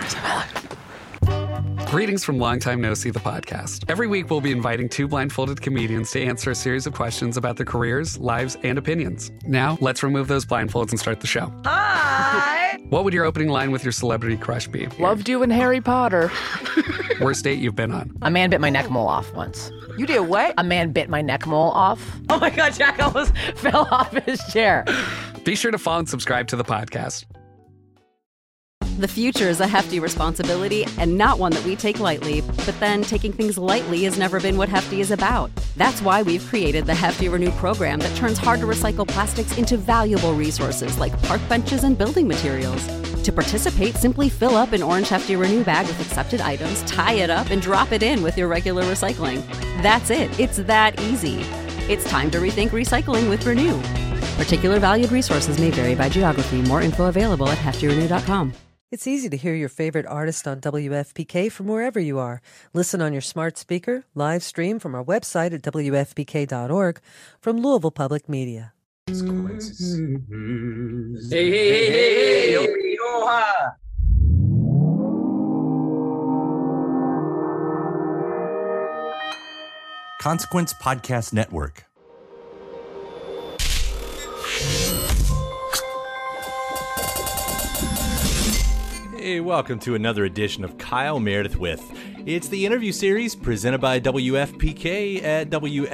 Greetings from Long Time No See, the podcast. Every week, we'll be inviting two blindfolded comedians to answer a series of questions about their careers, lives, and opinions. Now, let's remove those blindfolds and start the show. Hi! What would your opening line with your celebrity crush be? Loved you in Harry Potter. Worst date you've been on? A man bit my neck mole off once. You did what? A man bit my neck mole off. Oh my God, Jack almost fell off his chair. Be sure to follow and subscribe to the podcast. The future is a hefty responsibility and not one that we take lightly. But then taking things lightly has never been what Hefty is about. That's why we've created the Hefty Renew program that turns hard-to-recycle plastics into valuable resources like park benches and building materials. To participate, simply fill up an orange Hefty Renew bag with accepted items, tie it up, and drop it in with your regular recycling. That's it. It's that easy. It's time to rethink recycling with Renew. Particular valued resources may vary by geography. More info available at heftyrenew.com. It's easy to hear your favorite artist on WFPK from wherever you are. Listen on your smart speaker, live stream from our website at WFPK.org from Louisville Public Media. Hey, hey, hey, hey, oh, Consequence Podcast Network. Hey, welcome to another edition of Kyle Meredith With. It's the interview series presented by WFPK at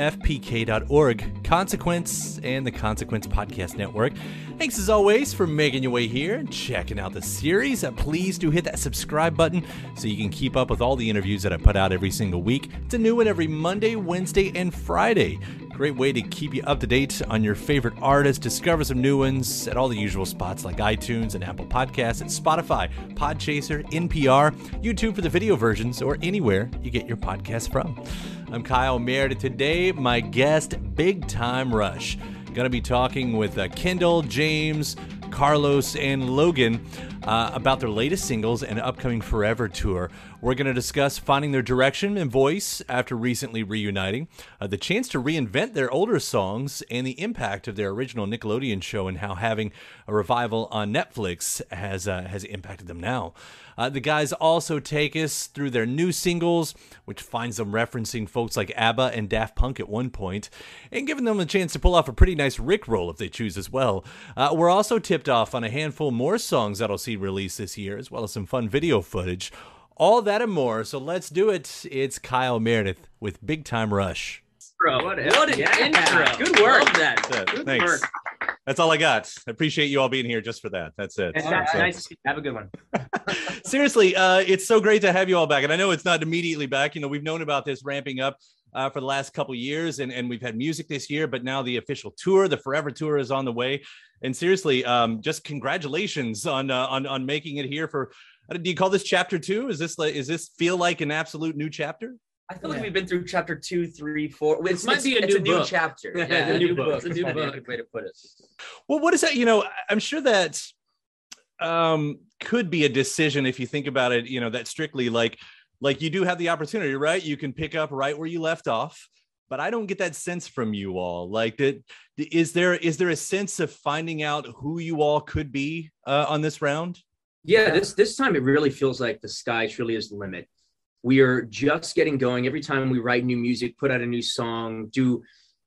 WFPK.org, Consequence, and the Consequence Podcast Network. Thanks as always for making your way here and checking out the series. Please do hit that subscribe button so you can keep up with all the interviews that I put out every single week. It's a new one every Monday, Wednesday, and Friday. Great way to keep you up to date on your favorite artists, discover some new ones at all the usual spots like iTunes and Apple Podcasts, and Spotify, Podchaser, NPR, YouTube for the video versions, or anywhere you get your podcasts from. I'm Kyle Meredith. Today, my guest, Big Time Rush. Going to be talking with Kendall, James, Carlos, and Logan about their latest singles and upcoming Forever tour. We're going to discuss finding their direction and voice after recently reuniting, the chance to reinvent their older songs, and the impact of their original Nickelodeon show and how having a revival on Netflix has impacted them now. The guys also take us through their new singles, which finds them referencing folks like ABBA and Daft Punk at one point, and giving them a chance to pull off a pretty nice Rickroll if they choose as well. We're also tipped off on a handful more songs that'll see release this year, as well as some fun video footage. All that and more, so let's do it. It's Kyle Meredith with Big Time Rush. bro. What an intro. Good work. Love that. That's it. Good Thanks. work. That's all I got. I appreciate you all being here just for that. That's it. Nice to see you. Have a good one. Seriously, it's so great to have you all back. And I know it's not immediately back. You know, we've known about this ramping up for the last couple of years, and we've had music this year, but now the official tour, the Forever Tour, is on the way. And seriously, just congratulations on making it here for. Do you call this chapter 2? Is this feel like an absolute new chapter? I feel like we've been through chapter 2, 3, 4. It might be a new chapter. Yeah, a new book. It's a new book. Good way to put it. Well, what is that? You know, I'm sure that could be a decision if you think about it. You know, that strictly like you do have the opportunity, right? You can pick up right where you left off. But I don't get that sense from you all. Like, is there a sense of finding out who you all could be on this round? Yeah, this time it really feels like the sky truly is the limit. We are just getting going. Every time we write new music, put out a new song, do,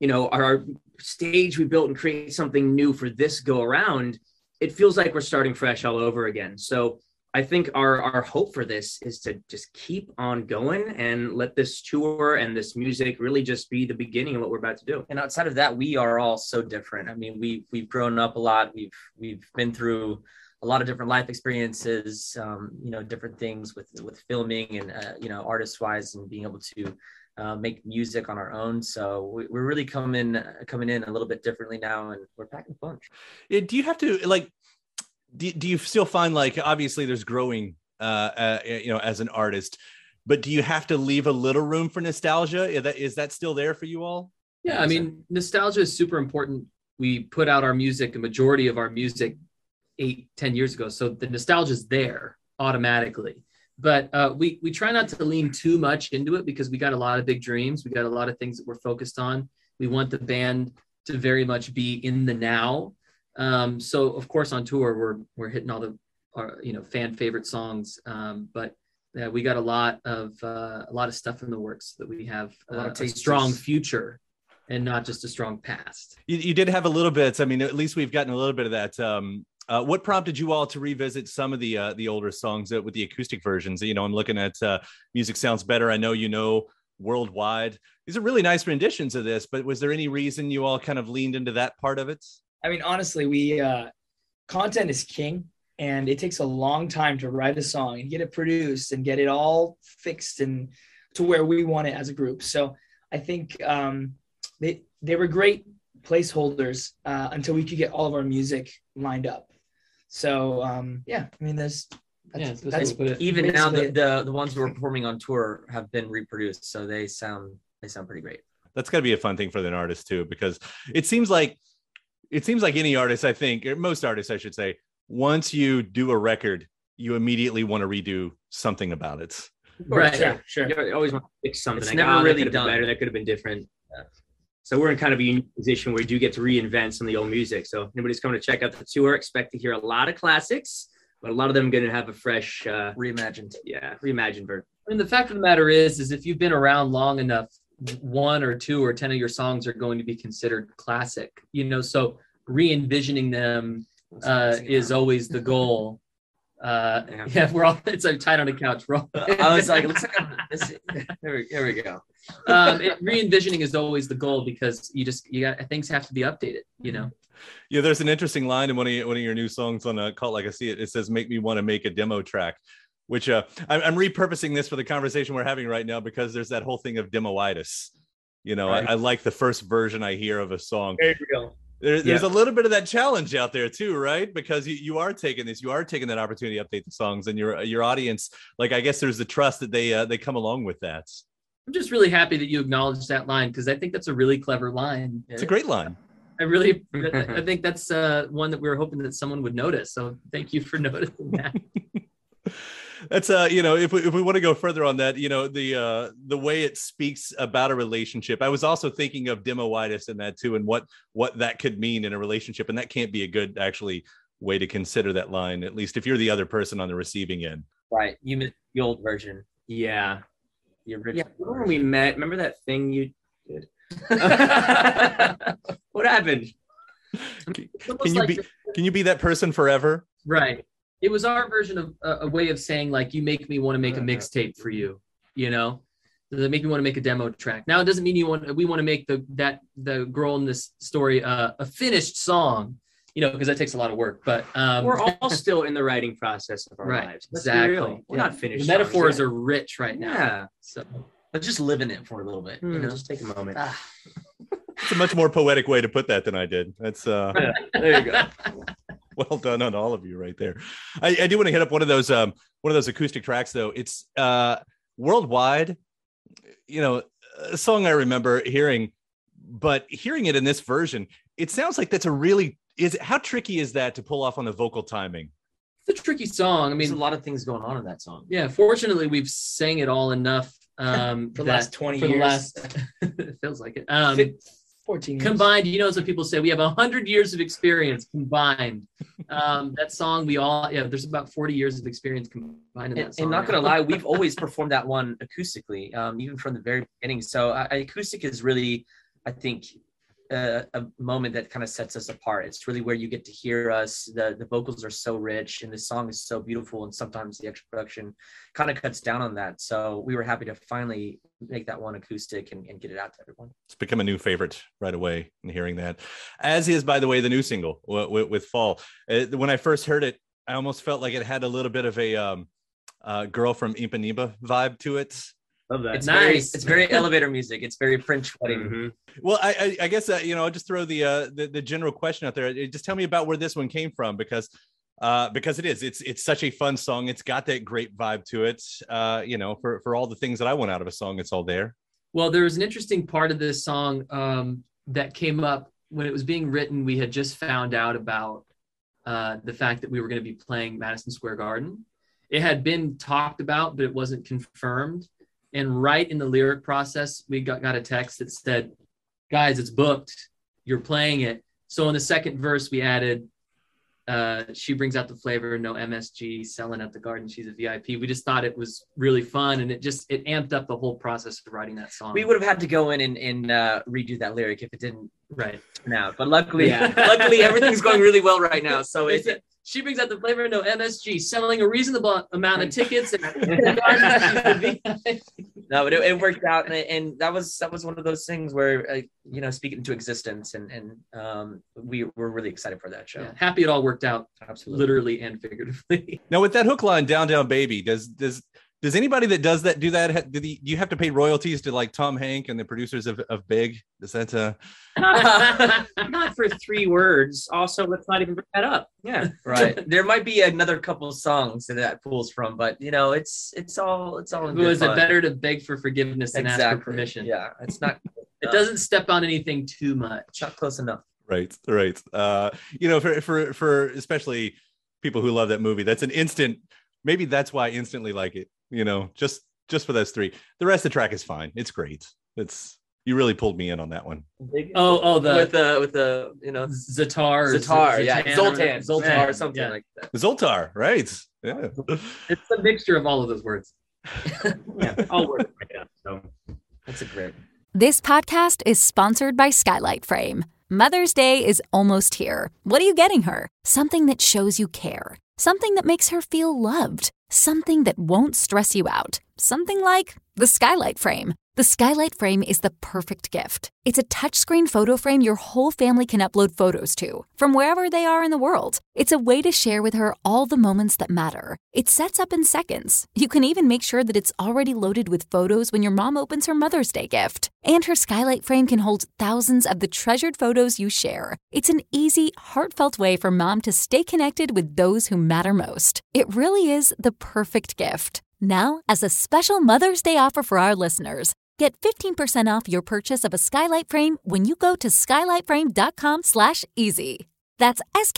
our stage we built and create something new for this go around, it feels like we're starting fresh all over again. So I think our hope for this is to just keep on going and let this tour and this music really just be the beginning of what we're about to do. And outside of that, we are all so different. I mean, we've grown up a lot. We've been through a lot of different life experiences, different things with filming and, artist wise, and being able to make music on our own. So we're really coming in a little bit differently now, and we're packing a punch. Do you have to do you still find obviously there's growing, as an artist, but do you have to leave a little room for nostalgia? Is that still there for you all? Yeah. I mean, nostalgia is super important. We put out our music, a majority of our music 8-10 years ago. So the nostalgia is there automatically, but we try not to lean too much into it because we got a lot of big dreams. We got a lot of things that we're focused on. We want the band to very much be in the now. So of course on tour, we're hitting all the fan favorite songs. But yeah, we got a lot of stuff in the works that we have a strong future and not just a strong past. You did have a little bit. I mean, at least we've gotten a little bit of that. What prompted you all to revisit some of the older songs with the acoustic versions? I'm looking at Music Sounds Better. I know, Worldwide. These are really nice renditions of this, but was there any reason you all kind of leaned into that part of it? I mean, honestly, we content is king, and it takes a long time to write a song and get it produced and get it all fixed and to where we want it as a group. So I think they were great placeholders until we could get all of our music lined up. So I mean, that's even now the ones we're performing on tour have been reproduced, so they sound pretty great. That's got to be a fun thing for an artist too, because it seems like any artist, I think, or most artists, I should say, once you do a record, you immediately want to redo something about it. Right. Sure. You always want to fix something. It's never really done. Better. That could have been different. Yeah. So we're in kind of a unique position where we do get to reinvent some of the old music. So anybody's coming to check out the tour, expect to hear a lot of classics, but a lot of them going to have a fresh reimagined version. I mean, the fact of the matter is if you've been around long enough, 1 or 2 or 10 of your songs are going to be considered classic, so re-envisioning them is always the goal. We're all, it's like tied on a couch. I was like, looks like here we go. Re-envisioning is always the goal, because things have to be updated, Yeah, there's an interesting line in one of your new songs on Cult Like I See It. It says, "Make me want to make a demo track," which I'm repurposing this for the conversation we're having right now, because there's that whole thing of demoitis. Right. I like the first version I hear of a song. There you go. There's a little bit of that challenge out there too, right? Because you are taking that opportunity to update the songs, and your audience, like, I guess there's the trust that they come along with that. I'm just really happy that you acknowledged that line, because I think that's a really clever line. It's a great line. I think that's one that we were hoping that someone would notice. So thank you for noticing that. That's if we want to go further on that, the way it speaks about a relationship. I was also thinking of demoitis in that too, and what that could mean in a relationship, and that can't be a good actually way to consider that line, at least if you're the other person on the receiving end. Right, you missed the old version. Yeah, the original. Yeah, when we met, remember that thing you did? What happened? Can you be that person forever? Right. It was our version of a way of saying, like, you make me want to make a mixtape for you, Does it make me want to make a demo track? Now, it doesn't mean we want to make the girl in this story a finished song, because that takes a lot of work. But we're all still in the writing process of our lives. Exactly. We're not finished. The metaphors are rich right now. Yeah. So let's just live in it for a little bit. Just take a moment. It's a much more poetic way to put that than I did. That's there you go. Well done on all of you right there. I do want to hit up one of those acoustic tracks though. It's Worldwide, a song I remember hearing, but hearing it in this version, it sounds like that's how tricky is that to pull off on the vocal timing? It's a tricky song. I mean, there's a lot of things going on in that song. Yeah, fortunately we've sang it all enough for the last 20 years. It feels like it. 14 years. Combined, as what people say, we have 100 years of experience combined. That song, there's about 40 years of experience combined in that song. And not gonna lie, we've always performed that one acoustically, even from the very beginning. So acoustic is really, I think, a moment that kind of sets us apart. It's really where you get to hear us. The vocals are so rich, and the song is so beautiful, and sometimes the extra production kind of cuts down on that. So we were happy to finally make that one acoustic and get it out to everyone. It's become a new favorite right away in hearing that, as is, by the way, the new single with Fall. When I first heard it, I almost felt like it had a little bit of a Girl from Ipanema vibe to it. Love that. It's nice. It's very elevator music. It's very French wedding. Mm-hmm. Well, I guess I'll just throw the general question out there. Just tell me about where this one came from, because it's such a fun song. It's got that great vibe to it. For all the things that I want out of a song, it's all there. Well, there was an interesting part of this song that came up when it was being written. We had just found out about the fact that we were going to be playing Madison Square Garden. It had been talked about, but it wasn't confirmed. And right in the lyric process, we got a text that said, "Guys, it's booked. You're playing it." So in the second verse, we added, She brings out the flavor, no MSG, selling at the Garden, she's a VIP. We just thought it was really fun, and it amped up the whole process of writing that song. We would have had to go in and redo that lyric if it didn't turn out. But luckily, Yeah. luckily everything's going really well right now. So she brings out the flavor, no MSG, selling a reasonable amount of tickets. No, but it worked out, and that was one of those things where speaking into existence, and we were really excited for that show. Yeah, happy it all worked out, absolutely, literally and figuratively. Now, with that hook line, "Down Down Baby," does anybody that does that do that? Do you have to pay royalties to like Tom Hank and the producers of Big? Is that not for 3 words? Also, let's not even bring that up. Yeah, right. There might be another couple of songs that pulls from, but it's all. Was it better to beg for forgiveness than ask for permission? Yeah, it's not. It doesn't step on anything too much. It's not close enough. Right. For especially people who love that movie, that's an instant. Maybe that's why I instantly like it. Just for those 3. The rest of the track is fine. It's great. You really pulled me in on that one. With the Zatar, yeah, Zoltar, or something like that. Zoltar, right? Yeah, it's a mixture of all of those words. Yeah, all words right now. So that's a great. This podcast is sponsored by Skylight Frame. Mother's Day is almost here. What are you getting her? Something that shows you care. Something that makes her feel loved. Something that won't stress you out. Something like the Skylight Frame. The Skylight Frame is the perfect gift. It's a touchscreen photo frame your whole family can upload photos to, from wherever they are in the world. It's a way to share with her all the moments that matter. It sets up in seconds. You can even make sure that it's already loaded with photos when your mom opens her Mother's Day gift. And her Skylight Frame can hold thousands of the treasured photos you share. It's an easy, heartfelt way for mom to stay connected with those who matter most. It really is the perfect gift. Now, as a special Mother's Day offer for our listeners, get 15% off your purchase of a Skylight Frame when you go to skylightframe.com/easy. That's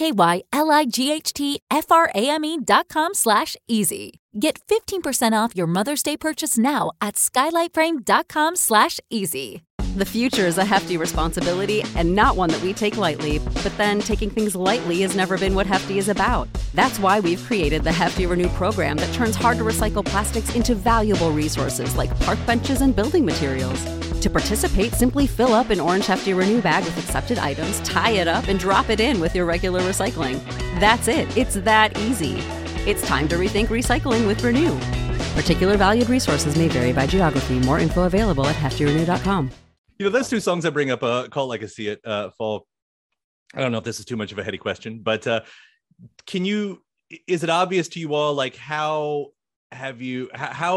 SKYLIGHTFRAME.com/easy. Get 15% off your Mother's Day purchase now at skylightframe.com/easy. The future is a hefty responsibility and not one that we take lightly, but then taking things lightly has never been what Hefty is about. That's why we've created the Hefty Renew program that turns hard-to-recycle plastics into valuable resources like park benches and building materials. To participate, simply fill up an orange Hefty Renew bag with accepted items, tie it up, and drop it in with your regular recycling. That's it. It's that easy. It's time to rethink recycling with Renew. Particular valued resources may vary by geography. More info available at heftyrenew.com. Those 2 songs I bring up, Call It Like I See It, Fall. I don't know if this is too much of a heady question, but is it obvious to you all, like, how have you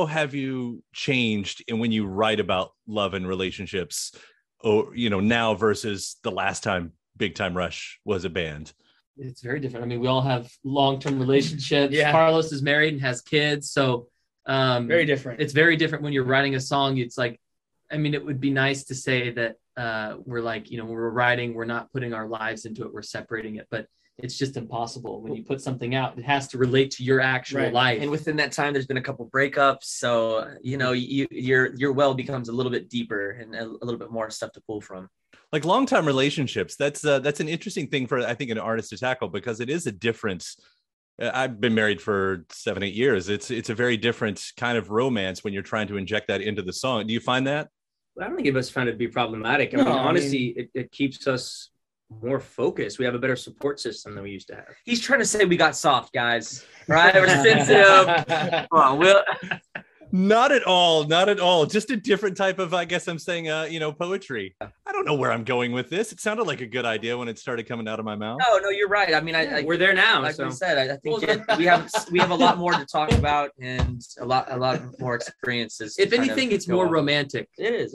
changed in when you write about love and relationships, or, now versus the last time Big Time Rush was a band? It's very different. I mean, we all have long-term relationships. Yeah. Carlos is married and has kids. So very different. It's very different when you're writing a song. It's like, it would be nice to say that we're like, when we're writing, we're not putting our lives into it, we're separating it, but it's just impossible. When you put something out, it has to relate to your actual life. And within that time, there's been a couple breakups. So, your well becomes a little bit deeper and a little bit more stuff to pull from. Like long-time relationships, that's an interesting thing for, I think, an artist to tackle, because it is a difference. I've been married for 7-8 years. It's a very different kind of romance when you're trying to inject that into the song. Do you find that? I don't think any of us found it to be problematic. Honestly, it keeps us more focused. We have a better support system than we used to have. He's trying to say we got soft, guys, right? We're sensitive. Come on, Not at all. Just a different type of, I guess I'm saying, poetry. I don't know where I'm going with this. It sounded like a good idea when it started coming out of my mouth. No, you're right. I mean, we're there now. Like we said, I think we have a lot more to talk about and a lot more experiences. If anything, it's more romantic. It is,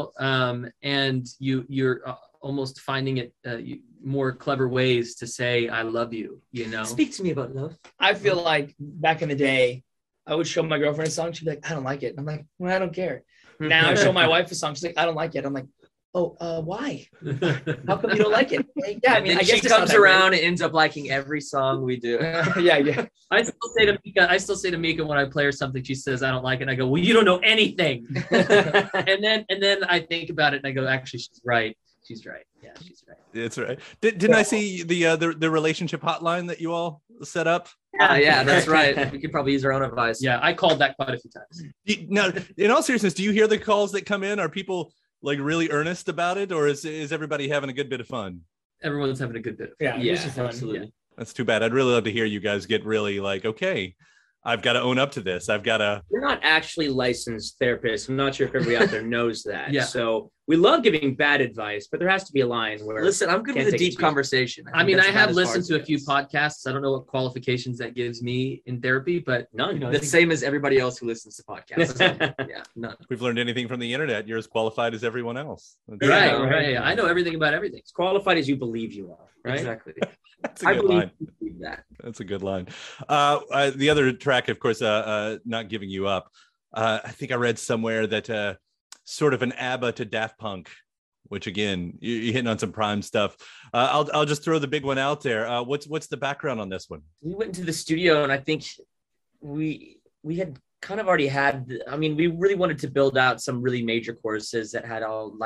and you're almost finding it more clever ways to say I love you. Speak to me about love. I feel like back in the day, I would show my girlfriend a song. She'd be like, I don't like it. I'm like, well, I don't care. Now I show my wife a song. She's like, I don't like it. I'm like, oh, why? How come you don't like it? Yeah, I guess she comes around and ends up liking every song we do. Yeah. I still say to Mika when I play her something, she says, I don't like it. And I go, well, you don't know anything. and then I think about it and I go, actually, she's right. She's right. Yeah, she's right. It's right. Didn't I see the relationship hotline that you all set up? Yeah, that's right. We could probably use our own advice. Yeah, I called that quite a few times. Now, in all seriousness, do you hear the calls that come in? Are people like really earnest about it, or is everybody having a good bit of fun? Everyone's having a good bit of fun. Yeah, absolutely. Yeah. That's too bad. I'd really love to hear you guys get really like, okay, I've got to own up to this. I've got to. We're not actually licensed therapists. I'm not sure if everybody out there knows that. Yeah. So we love giving bad advice, but there has to be a line where. Listen, I'm good with a deep conversation. I mean, I have listened to a few podcasts. I don't know what qualifications that gives me in therapy, but none. The same as everybody else who listens to podcasts. Yeah, none. We've learned anything from the internet. You're as qualified as everyone else. Right. I know everything about everything. As qualified as you believe you are. Right. Exactly. That's a good line. That's a good line. The other track, of course, Not Giving You Up. I think I read somewhere that sort of an ABBA to Daft Punk, which again, you're hitting on some prime stuff. I'll just throw the big one out there. What's the background on this one? We went into the studio, and I think we had kind of already had. I mean, we really wanted to build out some really major choruses that had all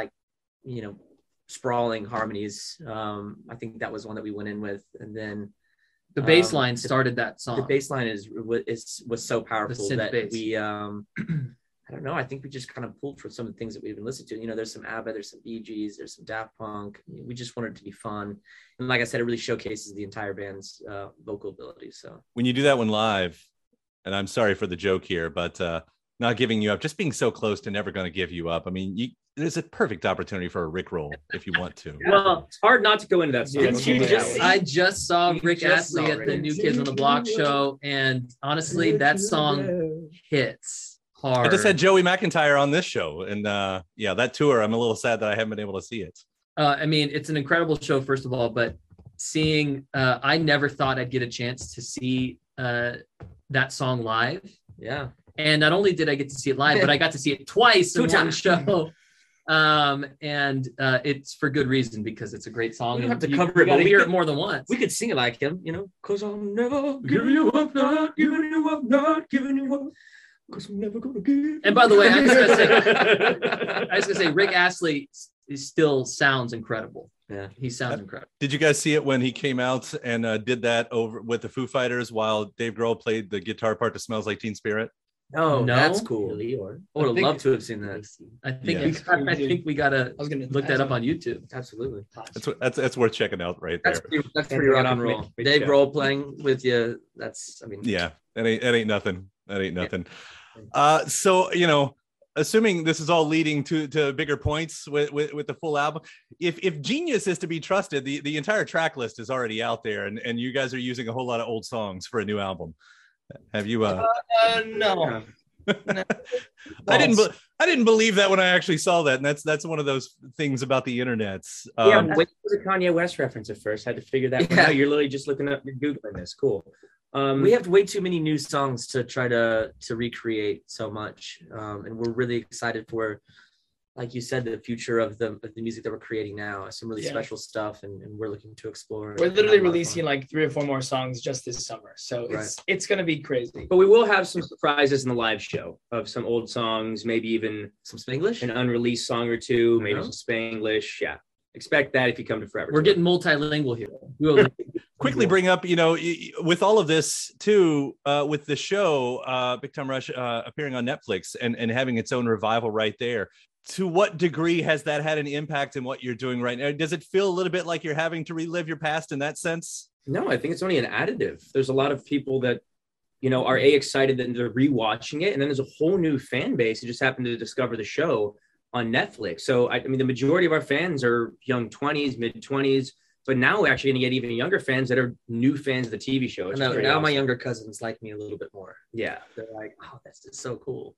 sprawling harmonies. I think that was one that we went in with, and then the bass line started that song. The bass line was so powerful that bass. we I don't know, I think we just kind of pulled for some of the things that we've been listening to. There's some ABBA, there's some Bee Gees, there's some Daft Punk. We just wanted it to be fun, and like I said, it really showcases the entire band's vocal ability. So when you do that one live, and I'm sorry for the joke here, but Not Giving You Up, just being so close to Never Gonna Give You Up. I mean, there's a perfect opportunity for a Rickroll if you want to. Well, it's hard not to go into that song. I just saw Rick Astley at the New Kids on the Block show, and honestly, that song hits hard. I just had Joey McIntyre on this show, and that tour, I'm a little sad that I haven't been able to see it. I mean, it's an incredible show, first of all, but seeing, I never thought I'd get a chance to see that song live. Yeah. And not only did I get to see it live, but I got to see it twice in one show. And it's for good reason, because it's a great song. We don't have to you cover it, gotta but we hear could- it more than once. we could sing it like him, because I'm never giving you up, not giving you up, not giving you up, because I'm never gonna give. And by the way, I was gonna say, Rick Astley still sounds incredible. Yeah, he sounds incredible. Did you guys see it when he came out and did that over with the Foo Fighters while Dave Grohl played the guitar part to Smells Like Teen Spirit? Oh, No. that's cool. I would have loved to have seen that. I think Yeah. I think we gotta look that up on YouTube. Absolutely. That's worth checking out right there. That's pretty rock and roll. Dave Grohl playing with you. Yeah, that ain't nothing. That ain't nothing. So assuming this is all leading to bigger points with the full album, if Genius is to be trusted, the entire track list is already out there, and you guys are using a whole lot of old songs for a new album. Have you? No. I didn't believe that when I actually saw that, and that's one of those things about the internet. Wait for the Kanye West reference at first. I had to figure that one out. You're literally just looking up, you're Googling this. Cool. We have way too many new songs to try to recreate so much, and we're really excited for, like you said, the future of the music that we're creating now. Some really special stuff, and we're looking to explore. We're literally releasing like 3 or 4 more songs just this summer, so it's gonna be crazy. But we will have some surprises in the live show of some old songs, maybe even some Spanglish, an unreleased song or two, maybe some Spanglish. Yeah, expect that if you come to Forever. We're getting multilingual here. Quickly bring up, with all of this too, with the show, Big Time Rush appearing on Netflix and having its own revival right there. To what degree has that had an impact in what you're doing right now? Does it feel a little bit like you're having to relive your past in that sense? No, I think it's only an additive. There's a lot of people that, are excited that they're rewatching it. And then there's a whole new fan base who just happened to discover the show on Netflix. So, I mean, the majority of our fans are young 20s, mid 20s, but now we're actually going to get even younger fans that are new fans of the TV show. Now awesome. My younger cousins like me a little bit more. Yeah. They're like, oh, that's just so cool.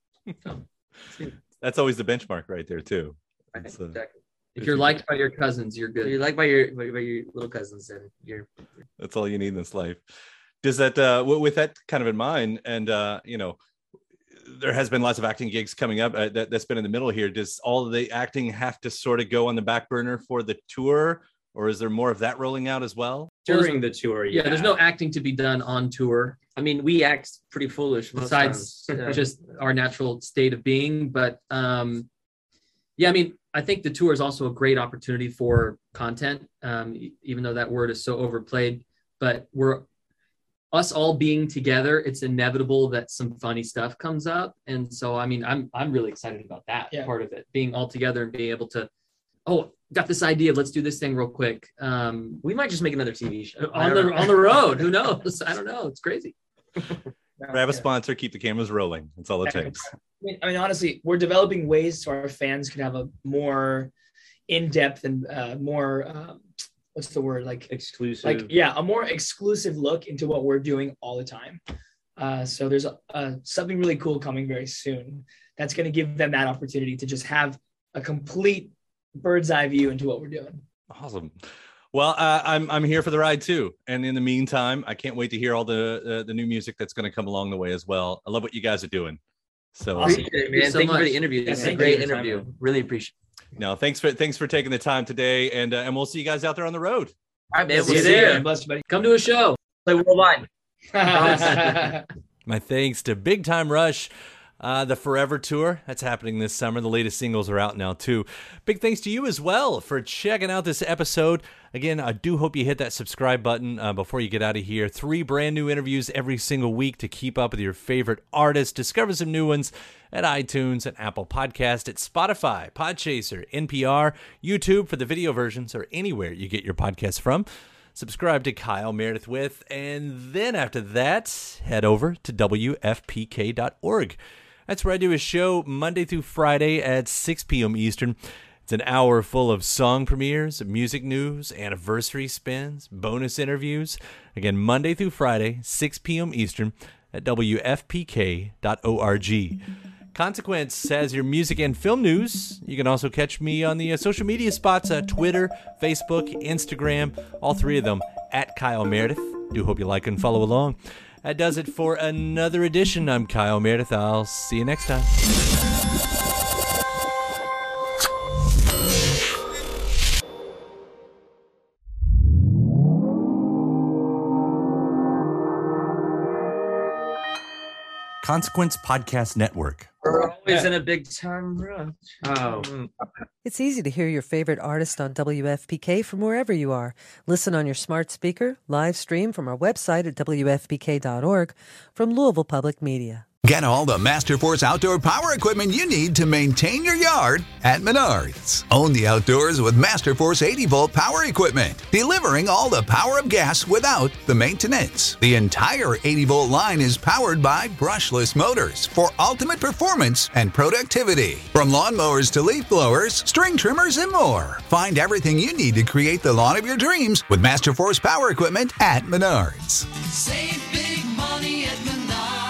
That's always the benchmark right there too. Exactly. If you're liked by your cousins, you're good. If you're liked by your little cousins, then you're. That's all you need in this life. Does that, with that kind of in mind, and there has been lots of acting gigs coming up that's been in the middle here. Does all of the acting have to sort of go on the back burner for the tour, or is there more of that rolling out as well? During the tour, yeah. There's no acting to be done on tour. I mean, we act pretty foolish besides just our natural state of being, but Yeah, I mean, I think the tour is also a great opportunity for content, even though that word is so overplayed. But us all being together, it's inevitable that some funny stuff comes up. And so, I mean, I'm really excited about that part of it, being all together and being able to, got this idea. Let's do this thing real quick. We might just make another TV show on the road. Who knows? I don't know. It's crazy. Grab a sponsor, keep the cameras rolling. That's all it takes. I mean, honestly, we're developing ways so our fans can have a more in-depth and more, what's the word? Like exclusive. A more exclusive look into what we're doing all the time. So there's something really cool coming very soon that's going to give them that opportunity to just have a complete bird's eye view into what we're doing. Awesome. Well, I'm here for the ride too. And in the meantime, I can't wait to hear all the new music that's going to come along the way as well. I love what you guys are doing. So appreciate it, man. Thank you for the interview. This is a great interview. Really appreciate it. No, thanks for taking the time today. And we'll see you guys out there on the road. All right, man. See you there. Come to a show. Play worldwide. My thanks to Big Time Rush. The Forever Tour, that's happening this summer. The latest singles are out now, too. Big thanks to you as well for checking out this episode. Again, I do hope you hit that subscribe button before you get out of here. 3 brand new interviews every single week to keep up with your favorite artists. Discover some new ones at iTunes and Apple Podcast, at Spotify, Podchaser, NPR, YouTube for the video versions, or anywhere you get your podcasts from. Subscribe to Kyle Meredith With, and then after that, head over to WFPK.org. That's where I do a show Monday through Friday at 6 p.m. Eastern. It's an hour full of song premieres, music news, anniversary spins, bonus interviews. Again, Monday through Friday, 6 p.m. Eastern at WFPK.org. Consequence has your music and film news. You can also catch me on the social media spots, Twitter, Facebook, Instagram, all 3 of them, at Kyle Meredith. Do hope you like and follow along. That does it for another edition. I'm Kyle Meredith. I'll see you next time. Consequence Podcast Network. We're always in a big time rush. It's easy to hear your favorite artist on WFPK from wherever you are. Listen on your smart speaker, live stream from our website at WFPK.org, from Louisville Public Media. Get all the Masterforce outdoor power equipment you need to maintain your yard at Menards. Own the outdoors with Masterforce 80-volt power equipment, delivering all the power of gas without the maintenance. The entire 80-volt line is powered by brushless motors for ultimate performance and productivity. From lawnmowers to leaf blowers, string trimmers, and more. Find everything you need to create the lawn of your dreams with Masterforce power equipment at Menards. Save big money at Menards.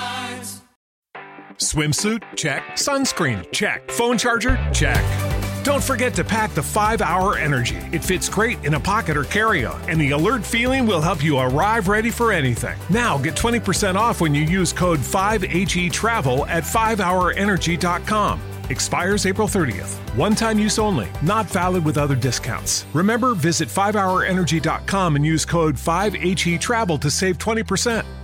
Swimsuit? Check. Sunscreen? Check. Phone charger? Check. Don't forget to pack the 5-Hour Energy. It fits great in a pocket or carry-on, and the alert feeling will help you arrive ready for anything. Now get 20% off when you use code 5HETRAVEL at 5hourenergy.com. Expires April 30th. One-time use only. Not valid with other discounts. Remember, visit 5hourenergy.com and use code 5HETRAVEL to save 20%.